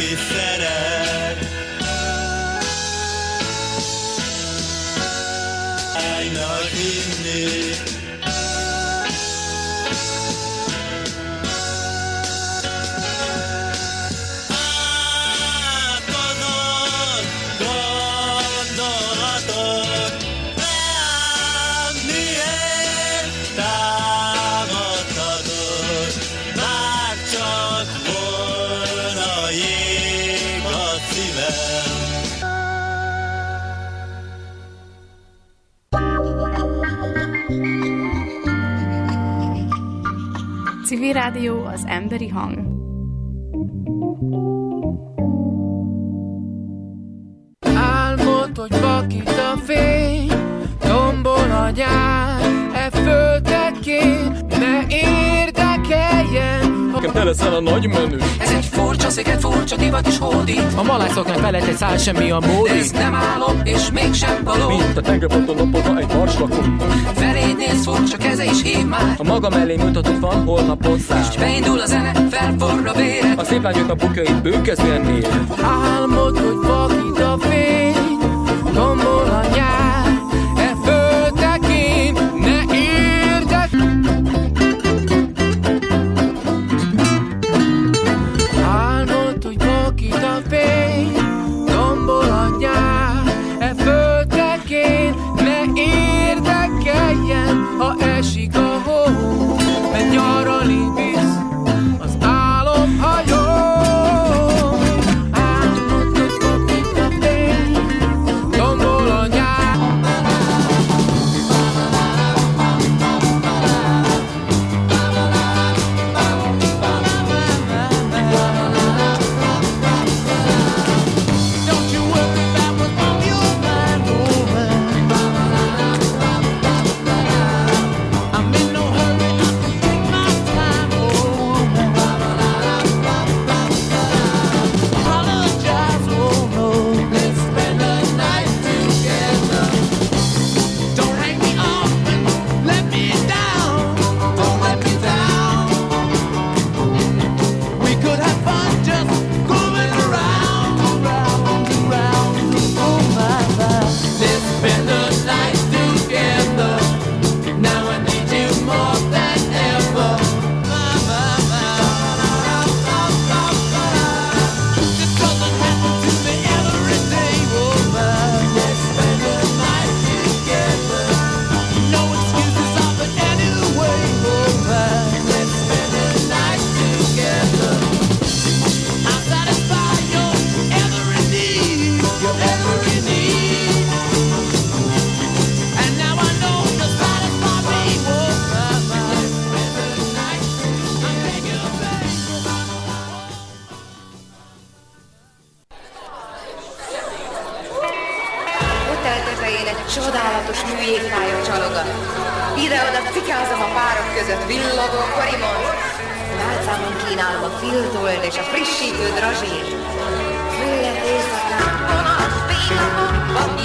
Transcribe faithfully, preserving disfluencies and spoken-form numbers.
aki szeret. Állnak hinni. Civil Rádió, az emberi hang. Álmod, hogy vakít a fény, tombol a nyár, e földekén, ne érdekeljen. Nekem te leszel a nagy menő. Ez egy furcsa sziget, furcsa divat is hódít. A malászoknak felett egy szál, semmi a módi. Ez nem álom, és mégsem való. Mint a tengerparton napodva egy marslakon. Feléd néz, furcsa keze is hív már. A maga mellé mutatott van, holnap hozzá. És beindul a zene, felforra véred. A szép lányok a bukjait bőkezően mér. Álmod, hogy vakít a fény, tombol a nyár, e földekén, ne érdek. Álmod, hogy vakít a fény, tombol a nyár, e földekén, ne érdekeljen, ha esik a hó, mert nyarali visz az álomhajó. Csodálatos műjégpálya csalogat. Ide-oda cikázom a párok között villogó korimon. Válcámon kínálom a filtolt és a frissítő drazsírt.